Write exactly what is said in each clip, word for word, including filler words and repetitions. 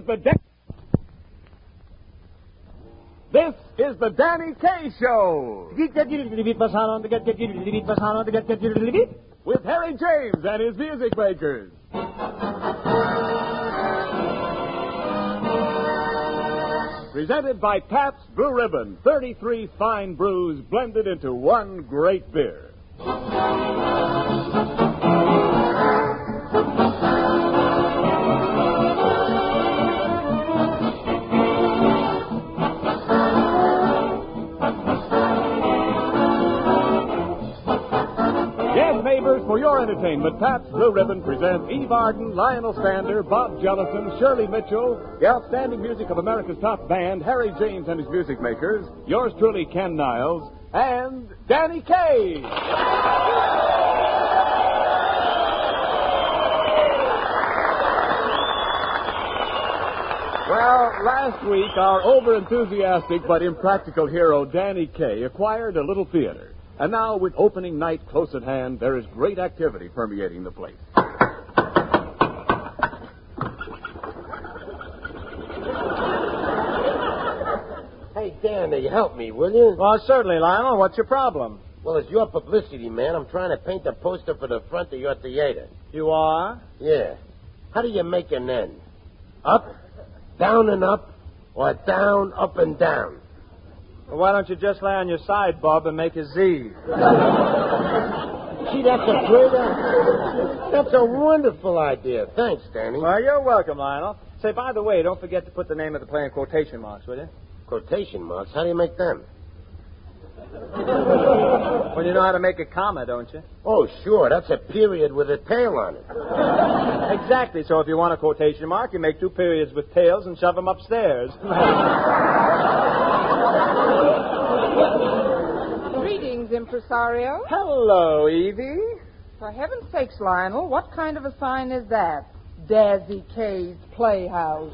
the Dan- This is the Danny Kaye Show with Harry James and his music makers. Presented by Pabst Blue Ribbon, thirty-three fine brews blended into one great beer. For your entertainment, Pabst Blue Ribbon presents Eve Arden, Lionel Stander, Bob Jellison, Shirley Mitchell, the outstanding music of America's top band, Harry James and his music makers, yours truly, Ken Niles, and Danny Kaye. Well, last week, our over-enthusiastic but impractical hero, Danny Kaye, acquired a little theater. And now, with opening night close at hand, there is great activity permeating the place. Hey, Danny, help me, will you? Well, certainly, Lionel. What's your problem? Well, as your publicity man, I'm trying to paint a poster for the front of your theater. You are? Yeah. How do you make an N? Up, down and up, or down, up and down? Well, why don't you just lay on your side, Bob, and make a Z? See, that's a great idea. That's a wonderful idea. Thanks, Danny. Well, you're welcome, Lionel. Say, by the way, don't forget to put the name of the play in quotation marks, will you? Quotation marks? How do you make them? Well, you know how to make a comma, don't you? Oh, sure. That's a period with a tail on it. Exactly. So if you want a quotation mark, you make two periods with tails and shove them upstairs. Greetings, impresario. Hello, Evie. For heaven's sakes, Lionel, what kind of a sign is that? Dazzy Kaye's Playhouse.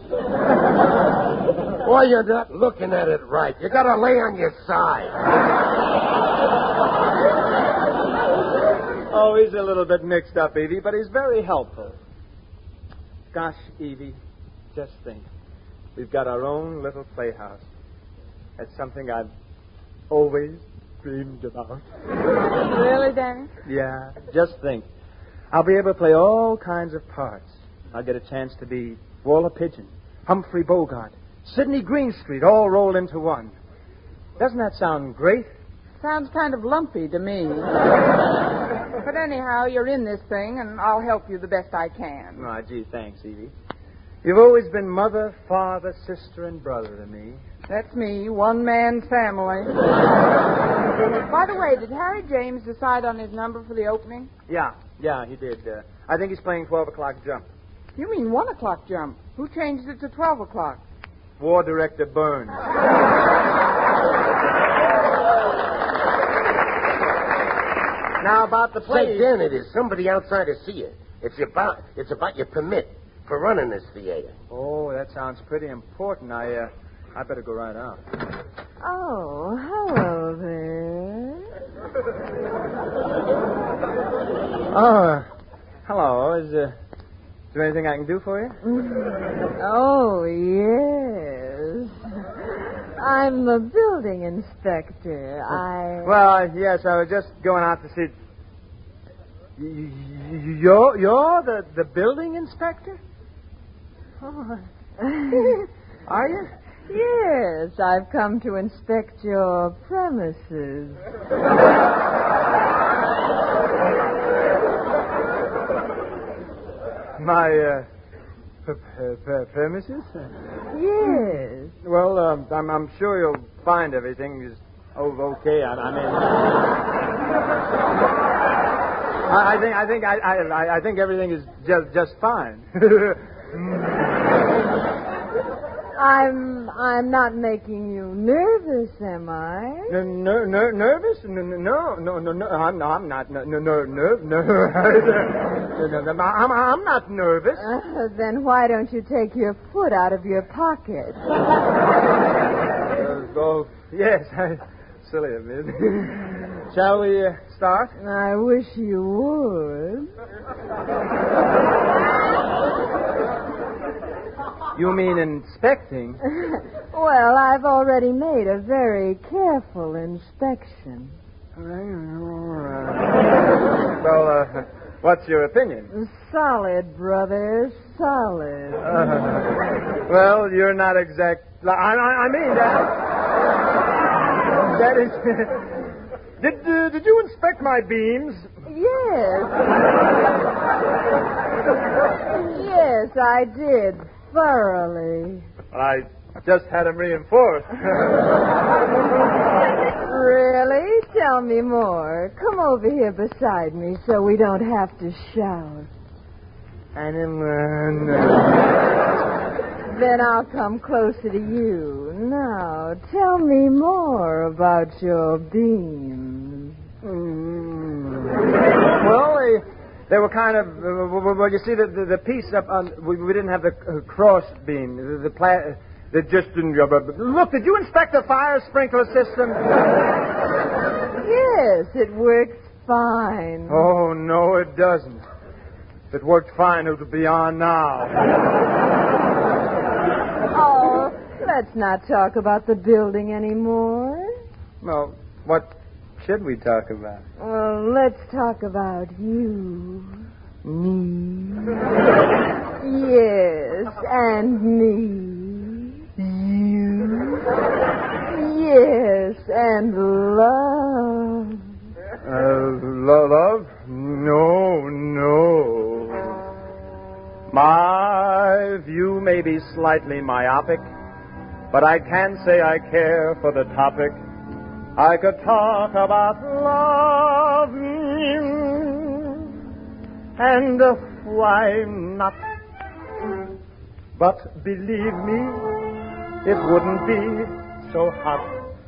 Well, you're not looking at it right. You gotta lay on your side. Oh, he's a little bit mixed up, Evie, but he's very helpful. Gosh, Evie, just think. We've got our own little playhouse. That's something I've always dreamed about. Really, Danny? Yeah, just think. I'll be able to play all kinds of parts. I'll get a chance to be Walter Pigeon, Humphrey Bogart, Sidney Greenstreet, all rolled into one. Doesn't that sound great? Sounds kind of lumpy to me. But anyhow, you're in this thing, and I'll help you the best I can. Oh, gee, thanks, Evie. You've always been mother, father, sister, and brother to me. That's me, one-man family. By the way, did Harry James decide on his number for the opening? Yeah, yeah, he did. Uh, I think he's playing twelve o'clock jump. You mean one o'clock jump? Who changed it to twelve o'clock? War Director Burns. Now, about the play... Say, Dan, there's somebody outside to see you. It's about, it's about your permit for running this theater. Oh, that sounds pretty important. I, uh, I better go right out. Oh, hello there. Oh, hello. Is, uh, is there anything I can do for you? Oh, yes. I'm the building inspector. I... Well, yes, I was just going out to see... You're, you're the, the building inspector? Oh. Are you? Yes, I've come to inspect your premises. My, uh, p- p- p- premises? Yes. Well, um, I'm, I'm sure you'll find everything is oh, okay. I, I mean... I, I think I think I, I I think everything is just just fine. I'm I'm not making you nervous, am I? Ner- ner- ner- nervous? No, no, no, no, no. I'm not. I'm not. No, no, no, no, no. I'm I'm not nervous. Uh, then why don't you take your foot out of your pocket? uh, oh, yes. Silly of me. Shall we uh, start? I wish you would. You mean inspecting? Well, I've already made a very careful inspection. Well, uh, what's your opinion? Solid, brother, solid. Uh, well, you're not exact... I, I, I mean that... That is... did, uh, did you inspect my beams? Yes. Yes, I did. Thoroughly. I just had them reinforced. Really? Tell me more. Come over here beside me so we don't have to shout. And then, uh, no. Then I'll come closer to you. Now, tell me more about your beams. Mm. Well, they, they were kind of... Uh, well, you see, the, the, the piece up on... We, we didn't have the uh, cross beam. The, the pla- They just didn't... Uh, look, did you inspect the fire sprinkler system? Yes, it works fine. Oh, no, it doesn't. If it worked fine, it would be on now. Oh, let's not talk about the building anymore. Well, what should we talk about? Well, let's talk about you. Me. Yes, and me. You. Yes, and love. Uh, lo- love? No, no. My view may be slightly myopic, but I can say I care for the topic. I could talk about love, and uh, why not? But believe me, it wouldn't be so hot.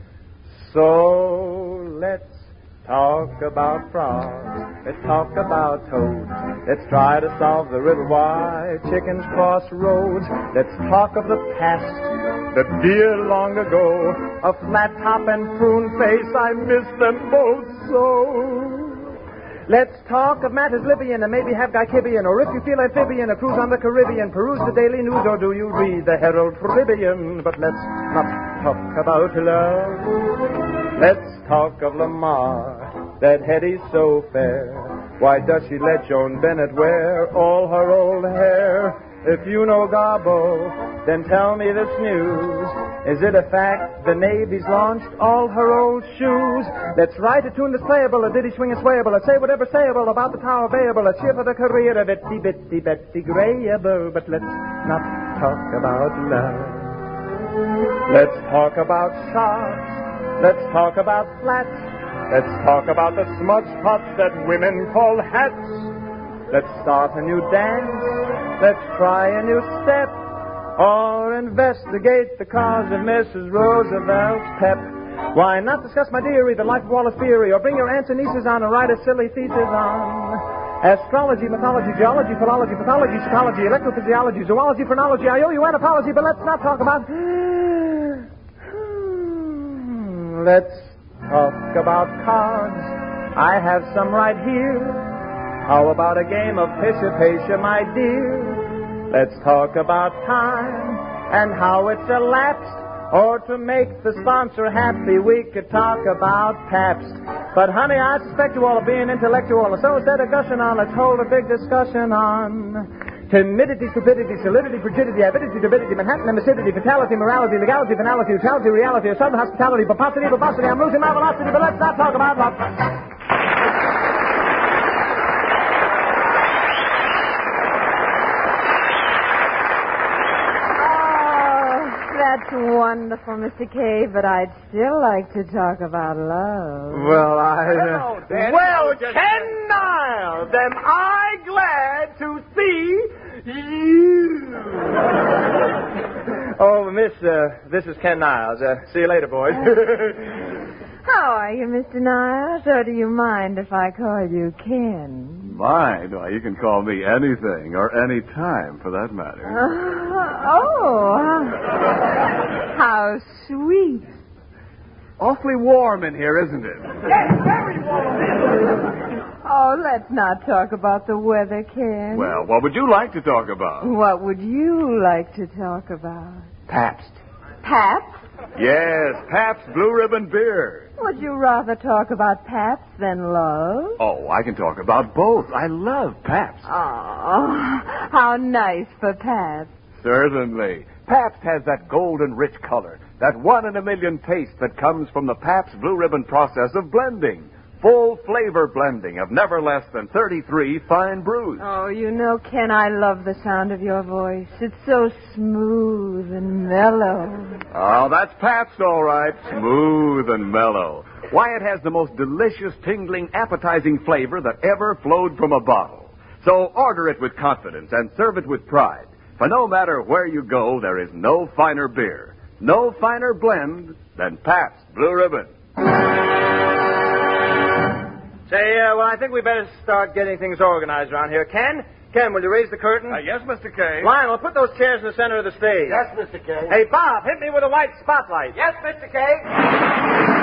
So let's talk about frogs. Let's talk about toads. Let's try to solve the riddle why chickens cross roads. Let's talk of the past, the dear long ago. A flat top and prune face, I miss them both so. Let's talk of matters Libyan and maybe have Guy-Kibian, or if you feel amphibian, a cruise on the Caribbean, peruse the Daily News, or do you read the Herald Tribune? But let's not talk about love. Let's talk of Lamar, that Hetty's so fair. Why does she let Joan Bennett wear all her old hair? If you know Garbo, then tell me this news. Is it a fact the Navy's launched all her old shoes? Let's write a tune that's playable, a ditty swing and swayable. Let's say whatever sayable about the Tower Bayable. Let's cheer for the career of Itty Bitty Betty Grayable. But let's not talk about love. Let's talk about sharks. Let's talk about flats. Let's talk about the smudge pots that women call hats. Let's start a new dance. Let's try a new step. Or investigate the cause of Missus Roosevelt's pep. Why not discuss, my dearie, the life of Wallace Beery, or bring your aunts and nieces on and write a silly thesis on astrology, mythology, geology, philology, pathology, psychology, electrophysiology, zoology, phrenology. I owe you an apology, but let's not talk about... Let's talk about cards. I have some right here. How about a game of pisha-pasha, my dear? Let's talk about time and how it's elapsed. Or to make the sponsor happy, we could talk about Pabst. But, honey, I suspect you all of being intellectual. So instead of gushing on, let's hold a big discussion on timidity, stupidity, solidity, frigidity, avidity, turbidity, Manhattan, acidity, fatality, morality, legality, finality, neutrality, reality, or sudden hospitality, pomposity, verbosity. I'm losing my velocity, but let's not talk about love. That's wonderful, Mister K, but I'd still like to talk about love. Well, I... Hello, Daddy. Well, Ken Niles, am I glad to see you. Oh, Miss, uh, this is Ken Niles. Uh, see you later, boys. How are you, Mister Niles? Or do you mind if I call you Ken? Mind? Why, you can call me anything or any time, for that matter. Uh, oh, how sweet. Awfully warm in here, isn't it? Yes, very warm. Oh, let's not talk about the weather, Ken. Well, what would you like to talk about? What would you like to talk about? Pabst. Pabst? Yes, Pabst Blue Ribbon Beer. Would you rather talk about Pabst than love? Oh, I can talk about both. I love Pabst. Oh, how nice for Pabst. Certainly. Pabst has that golden rich color, that one in a million taste that comes from the Pabst Blue Ribbon process of blending. Full flavor blending of never less than thirty-three fine brews. Oh, you know, Ken, I love the sound of your voice. It's so smooth and mellow. Oh, that's Pabst, all right. Smooth and mellow. Why, it has the most delicious, tingling, appetizing flavor that ever flowed from a bottle. So order it with confidence and serve it with pride. For no matter where you go, there is no finer beer, no finer blend than Pabst Blue Ribbon. Say, uh, well, I think we better start getting things organized around here. Ken? Ken, will you raise the curtain? Uh, yes, Mister K. Lionel, put those chairs in the center of the stage. Yes, Mister K. Hey, Bob, hit me with a white spotlight. Yes, Mister K.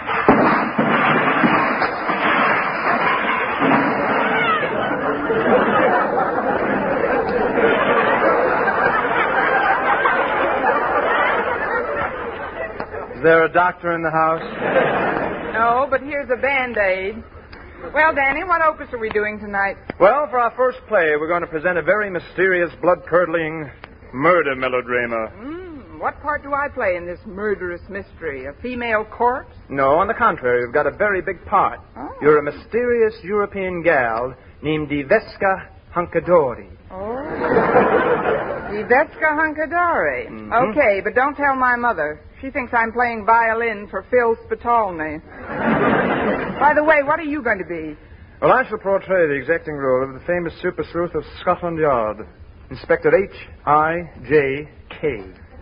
Is there a doctor in the house? No, but here's a Band-Aid. Well, Danny, what opus are we doing tonight? Well, for our first play, we're going to present a very mysterious, blood-curdling murder melodrama. Mm, what part do I play in this murderous mystery? A female corpse? No, on the contrary, you've got a very big part. Oh. You're a mysterious European gal named Iveska Hunkadori. Oh. Ivetska Hunkadori. Mm-hmm. Okay, but don't tell my mother. She thinks I'm playing violin for Phil Spitalny. By the way, what are you going to be? Well, I shall portray the exacting role of the famous super sleuth of Scotland Yard, Inspector H I J K.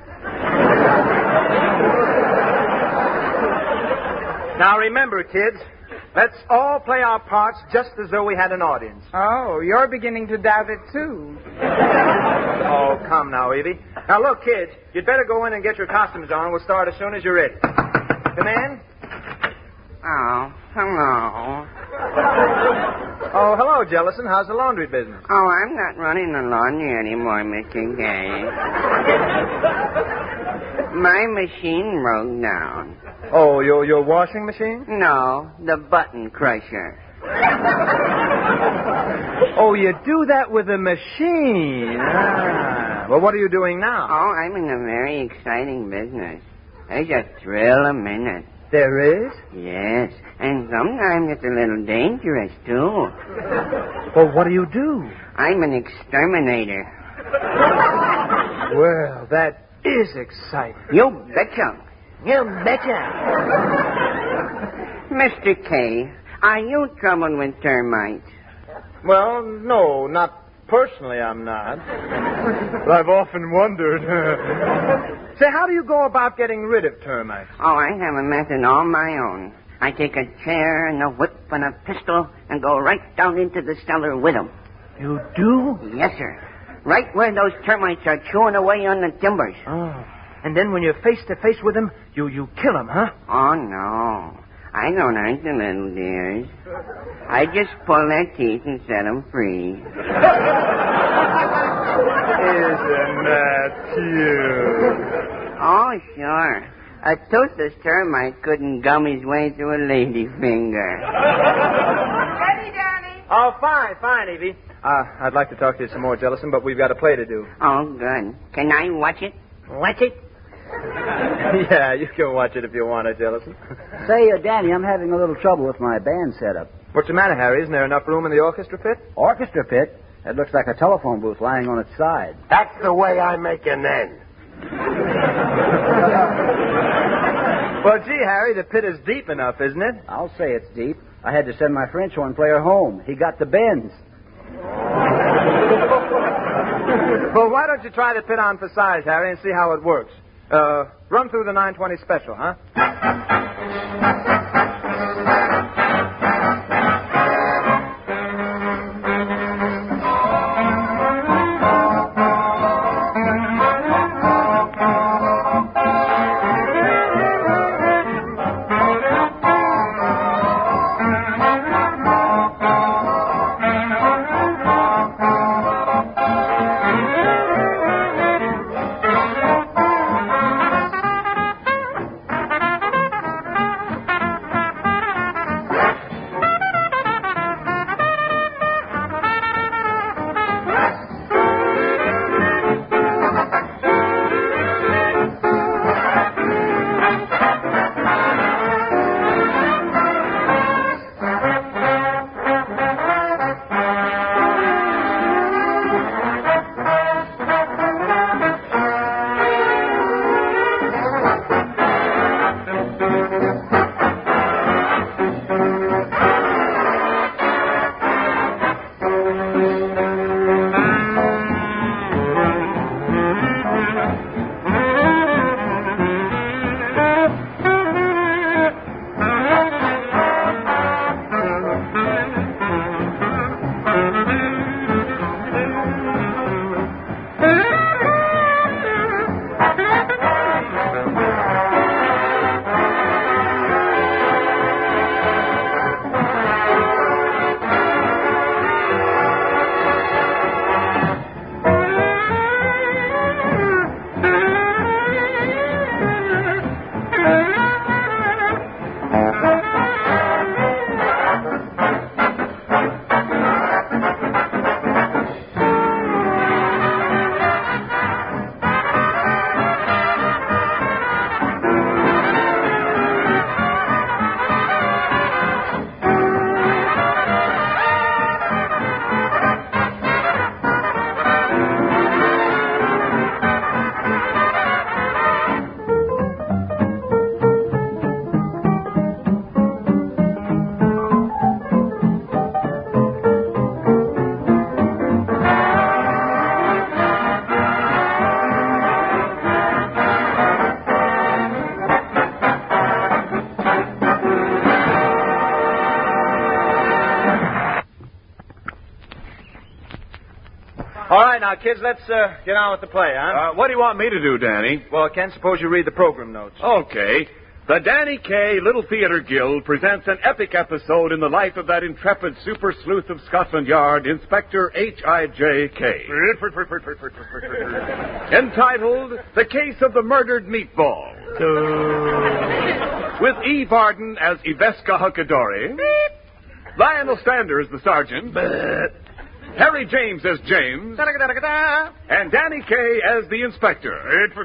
Now remember, kids, let's all play our parts just as though we had an audience. Oh, you're beginning to doubt it, too. Oh, come now, Evie. Now, look, kids, you'd better go in and get your costumes on. We'll start as soon as you're ready. Come in. Oh, hello. Oh, hello, Jellison. How's the laundry business? Oh, I'm not running the laundry anymore, Mister Gay. My machine broke down. Oh, your your washing machine? No, the button crusher. Oh, you do that with a machine. Ah. Well, what are you doing now? Oh, I'm in a very exciting business. There's a thrill a minute. There is? Yes, and sometimes it's a little dangerous, too. Well, what do you do? I'm an exterminator. Well, that is exciting. You betcha. You betcha. Mister K, are you troubled with termites? Well, no, not personally I'm not. But I've often wondered. Say, how do you go about getting rid of termites? Oh, I have a method all my own. I take a chair and a whip and a pistol and go right down into the cellar with them. You do? Yes, sir. Right where those termites are chewing away on the timbers. Oh. And then when you're face to face with them, you, you kill them, huh? Oh, no. I don't hurt the little dears. I just pull their teeth and set them free. Isn't that cute? Oh, sure. A toothless termite couldn't gum his way through a lady finger. Ready, Danny? Oh, fine, fine, Evie. Uh, I'd like to talk to you some more, Jellison, but we've got a play to do. Oh, good. Can I watch it? Watch it. Yeah, you can watch it if you want to, Jellison. Say, uh, Danny, I'm having a little trouble with my band setup. What's the matter, Harry? Isn't there enough room in the orchestra pit? Orchestra pit? It looks like a telephone booth lying on its side. That's the way I make an end. Well, gee, Harry, the pit is deep enough, isn't it? I'll say it's deep. I had to send my French horn player home. He got the bends. Well, why don't you try the pit on for size, Harry, and see how it works? Uh, run through the nine twenty special, huh? All right, now, kids, let's uh, get on with the play, huh? Uh, what do you want me to do, Danny? Well, Ken, suppose you read the program notes. Okay. The Danny Kaye Little Theater Guild presents an epic episode in the life of that intrepid super sleuth of Scotland Yard, Inspector H I J K entitled The Case of the Murdered Meatball. With Eve Arden as Iveska Huckadori, Lionel Stander as the sergeant, Harry James as James, and Danny Kaye as the inspector.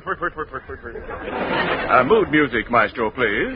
Uh, mood music, maestro, please.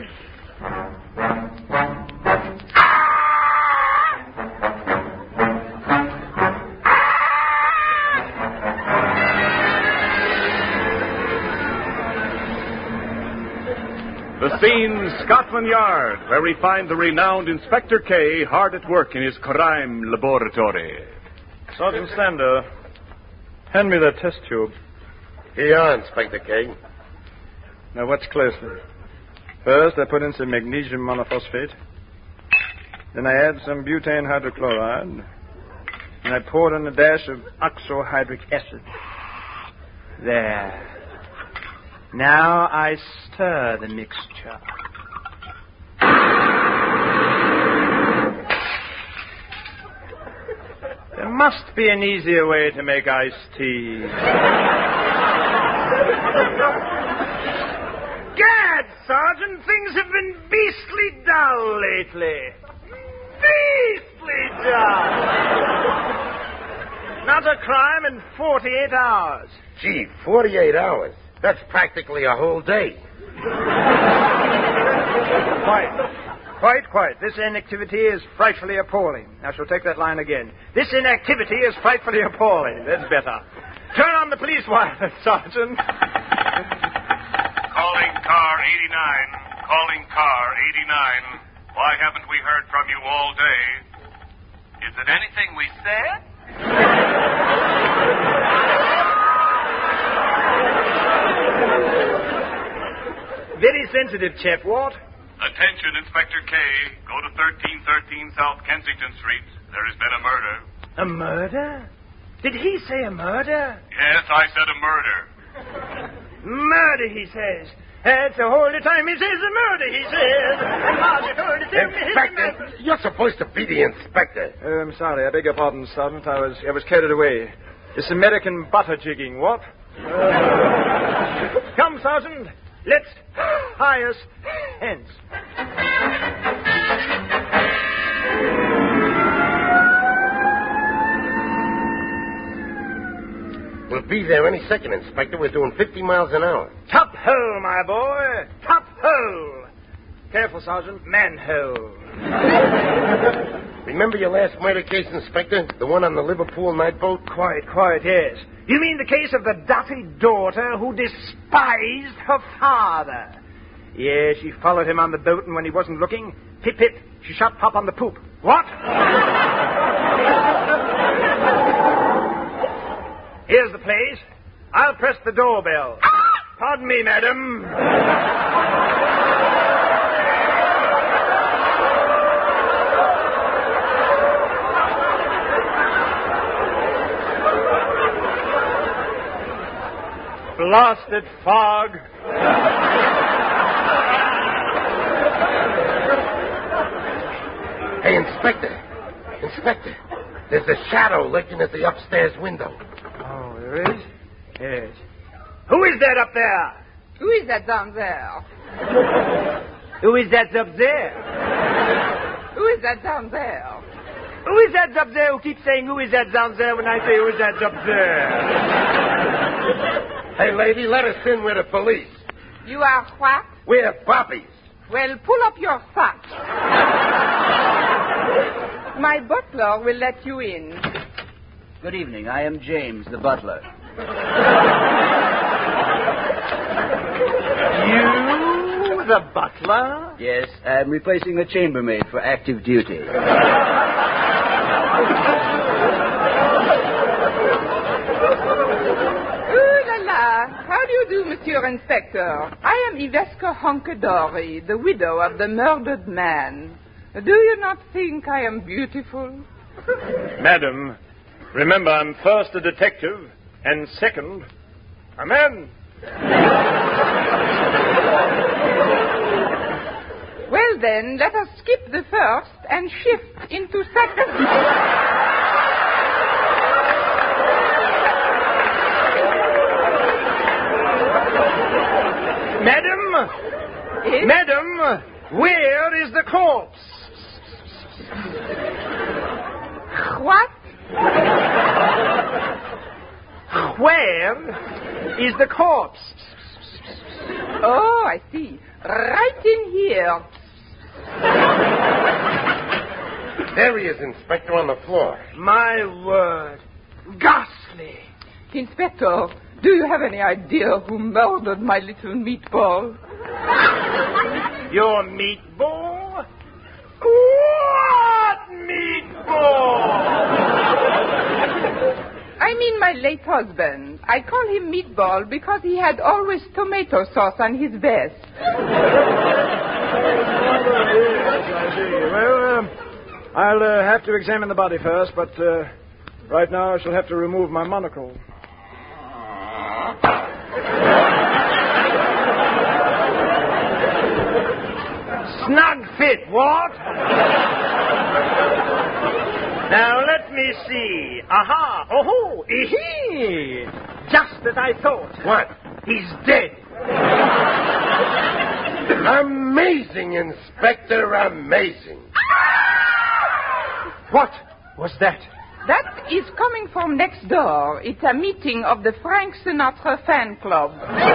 The scene, Scotland Yard, where we find the renowned Inspector Kaye hard at work in his crime laboratory. Sergeant Stander, hand me that test tube. Here you are, Inspector Kaye. Now, watch closely. First, I put in some magnesium monophosphate. Then I add some butane hydrochloride. And I pour in a dash of oxohydric acid. There. Now I stir the mixture. There must be an easier way to make iced tea. Gad, Sergeant, things have been beastly dull lately. Beastly dull. Not a crime in forty-eight hours. Gee, forty-eight hours. That's practically a whole day. Quiet. Quite, quite. This inactivity is frightfully appalling. I shall take that line again. This inactivity is frightfully appalling. That's better. Turn on the police wire, Sergeant. Calling car eighty-nine. Calling car eighty-nine. Why haven't we heard from you all day? Is it anything we said? Very sensitive, chap. What? Attention, Inspector Kaye. Go to thirteen thirteen South Kensington Street. There has been a murder. A murder? Did he say a murder? Yes, I said a murder. Murder, he says. That's the whole time he says a murder, he says. Inspector, you're supposed to be the inspector. Oh, I'm sorry. I beg your pardon, Sergeant. I was I was carried away. This American butter jigging, what? Uh, come, Sergeant. Let's hie us hence. We'll be there any second, Inspector. We're doing fifty miles an hour. Top hole, my boy. Top hole. Careful, Sergeant. Manhole. Remember your last murder case, Inspector? The one on the Liverpool night boat? Quite, quite, yes. You mean the case of the dirty daughter who despised her father? Yes, she followed him on the boat, and when he wasn't looking, pip, pip, she shot Pop on the poop. What? Here's the place. I'll press the doorbell. Pardon me, madam. Blasted fog. Hey, Inspector. Inspector, there's a shadow lurking at the upstairs window. Oh, there is? Yes. Who is that up there? Who is that down there? Who is that up there? Who is that down there? Who is that up there who keeps saying, who is that down there when I say, who is that up there? Hey, lady, let us in with the police. You are what? We're bobbies. Well, pull up your socks. My butler will let you in. Good evening. I am James, the butler. You, the butler? Yes, I'm replacing a chambermaid for active duty. How do you do, Monsieur Inspector? I am Iveska Huckadori, the widow of the murdered man. Do you not think I am beautiful? Madam, Remember, I'm first a detective, and second, a man. Well, then, let us skip the first and shift into second. Madam? Yes? Madam, where is the corpse? What? Where is the corpse? Oh, I see. Right in here. There he is, Inspector, on the floor. My word. Ghastly. Inspector, do you have any idea who murdered my little meatball? Your meatball? What meatball? I mean my late husband. I call him Meatball because he had always tomato sauce on his vest. Well, um, I'll uh, have to examine the body first, but uh, right now I shall have to remove my monocle. Snug fit, what? Now, let me see. Aha! Oh-ho! Ee-hee! Just as I thought. What? He's dead. Amazing, Inspector, amazing. What was that? That is coming from next door. It's a meeting of the Frank Sinatra fan club.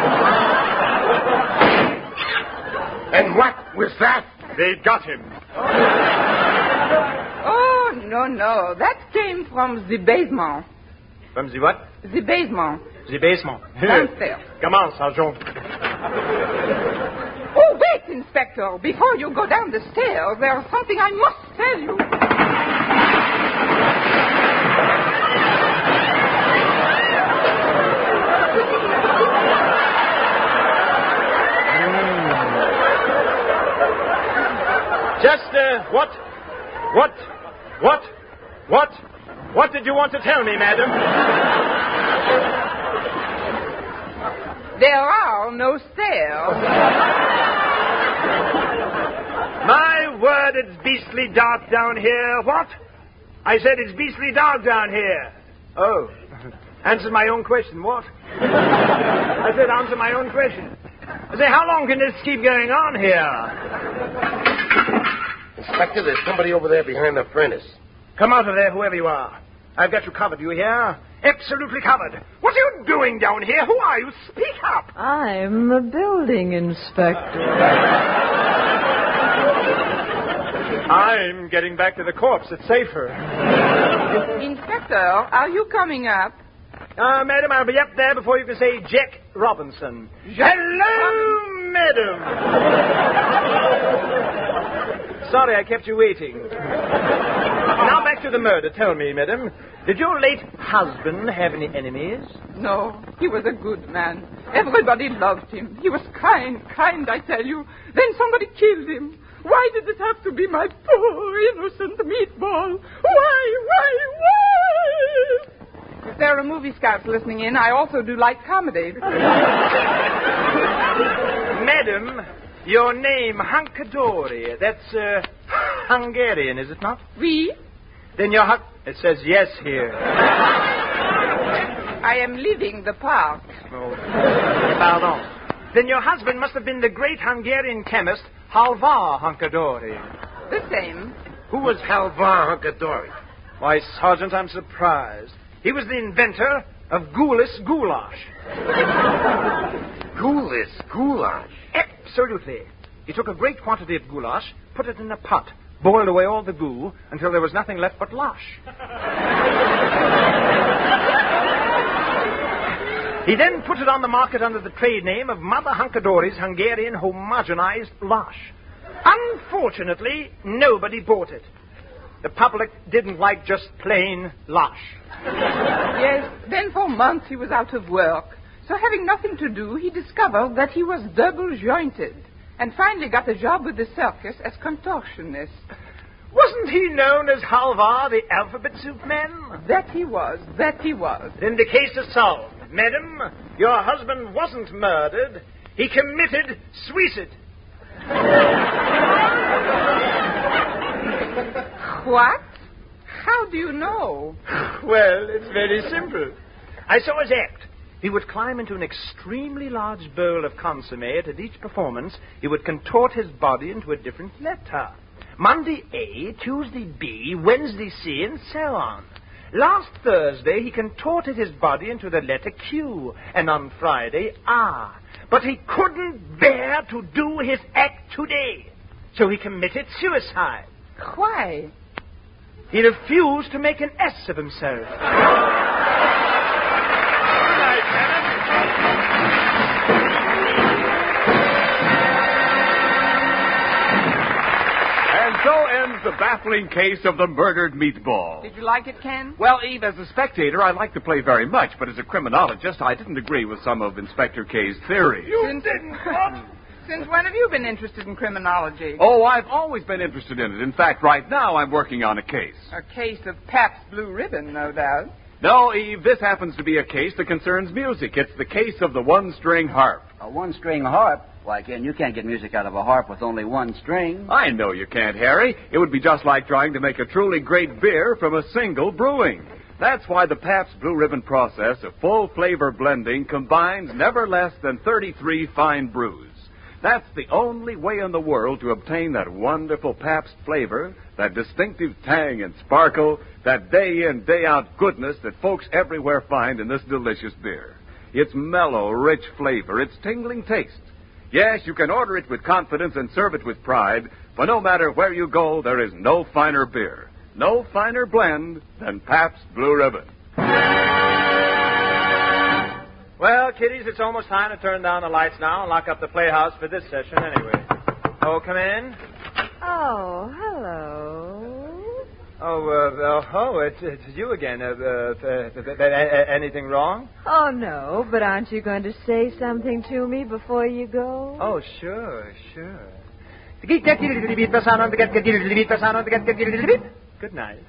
And what was that? They got him. Oh, no, no. That came from the basement. From the what? The basement. The basement. Downstairs. Come on, Sergeant. Oh, wait, Inspector. Before you go down the stairs, there's something I must tell you. Just, uh, what, what, what, what, what did you want to tell me, madam? There are no stairs. My word, it's beastly dark down here. What? I said it's beastly dark down here. Oh, answer my own question, what? I said answer my own question. I say, how long can this keep going on here? Inspector, there's somebody over there behind the furnace. Come out of there, whoever you are. I've got you covered, you hear? Absolutely covered. What are you doing down here? Who are you? Speak up. I'm the building inspector. I'm getting back to the corpse. It's safer. Inspector, are you coming up? Uh, madam, I'll be up there before you can say Jack Robinson. Jack Hello, madam. Sorry I kept you waiting. Now back to the murder. Tell me, madam, did your late husband have any enemies? No, he was a good man. Everybody loved him. He was kind, kind, I tell you. Then somebody killed him. Why did it have to be my poor, innocent meatball? Why, why, why? If there are movie scouts listening in, I also do like comedy. Madam, your name, Hunkadori, that's uh, Hungarian, is it not? Oui? Then your hus... It says yes here. I am leaving the park. Oh, pardon. Then your husband must have been the great Hungarian chemist, Halvar Hunkadori. The same. Who was Halvar Hunkadori? Why, Sergeant, I'm surprised. He was the inventor of Goulis goulash. Goulis goulash? Absolutely. He took a great quantity of goulash, put it in a pot, boiled away all the goo until there was nothing left but lash. He then put it on the market under the trade name of Mother Hunkadori's Hungarian homogenized lash. Unfortunately, nobody bought it. The public didn't like just plain lash. Yes, then for months he was out of work. So having nothing to do, he discovered that he was double-jointed and finally got a job with the circus as contortionist. Wasn't he known as Halvar, the alphabet soup man? That he was. That he was. Then the case is solved. Madam, your husband wasn't murdered. He committed suicide. What? How do you know? Well, it's very simple. I saw his act. He would climb into an extremely large bowl of consomme, and at each performance, he would contort his body into a different letter. Monday A, Tuesday B, Wednesday C, and so on. Last Thursday, he contorted his body into the letter Q, and on Friday, R. But he couldn't bear to do his act today, so he committed suicide. Why? He refused to make an S of himself. So ends the baffling case of the murdered meatball. Did you like it, Ken? Well, Eve, as a spectator, I like the play very much, but as a criminologist, I didn't agree with some of Inspector K's theories. You Since, didn't what? Since when have you been interested in criminology? Oh, I've always been interested in it. In fact, right now I'm working on a case. A case of Pabst Blue Ribbon, no doubt. No, Eve, this happens to be a case that concerns music. It's the case of the one-string harp. A one-string harp? Why, Ken, you can't get music out of a harp with only one string. I know you can't, Harry. It would be just like trying to make a truly great beer from a single brewing. That's why the Pabst Blue Ribbon process of full flavor blending combines never less than thirty-three fine brews. That's the only way in the world to obtain that wonderful Pabst flavor, that distinctive tang and sparkle, that day in, day out goodness that folks everywhere find in this delicious beer. Its mellow, rich flavor, its tingling taste. Yes, you can order it with confidence and serve it with pride, for no matter where you go, there is no finer beer, no finer blend than Pabst Blue Ribbon. Well, kiddies, it's almost time to turn down the lights now and lock up the playhouse for this session anyway. Oh, come in. Oh, hello. Oh, uh, uh, oh, it's, it's you again. Uh, uh, uh, uh, uh, anything wrong? Oh, no, but aren't you going to say something to me before you go? Oh, sure, sure. Good night.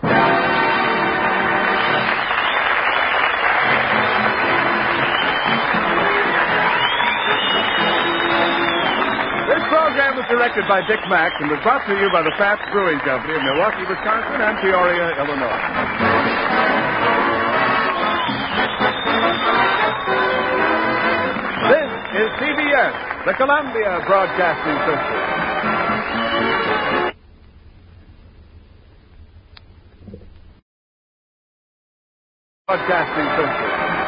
This program was directed by Dick Mack and was brought to you by the Pabst Brewing Company of Milwaukee, Wisconsin, and Peoria, Illinois. This is C B S, the Columbia Broadcasting System. Broadcasting System.